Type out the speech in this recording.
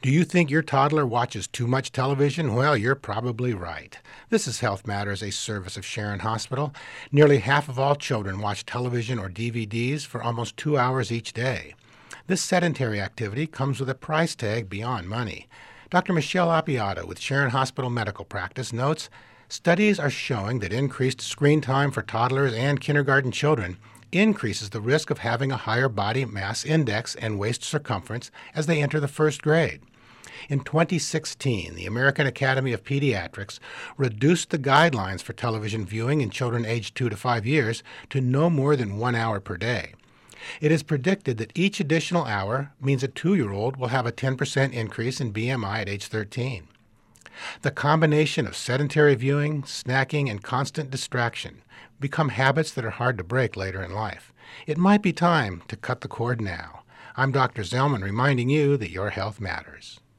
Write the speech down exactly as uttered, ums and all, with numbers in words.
Do you think your toddler watches too much television? Well, you're probably right. This is Health Matters, a service of Sharon Hospital. Nearly half of all children watch television or D V Ds for almost two hours each day. This sedentary activity comes with a price tag beyond money. Doctor Michelle Appiato with Sharon Hospital Medical Practice notes, studies are showing that increased screen time for toddlers and kindergarten children increases the risk of having a higher body mass index and waist circumference as they enter the first grade. In twenty sixteen, the American Academy of Pediatrics reduced the guidelines for television viewing in children aged two to five years to no more than one hour per day. It is predicted that each additional hour means a two-year-old will have a ten percent increase in B M I at age thirteen. The combination of sedentary viewing, snacking, and constant distraction become habits that are hard to break later in life. It might be time to cut the cord now. I'm Doctor Zellman reminding you that your health matters.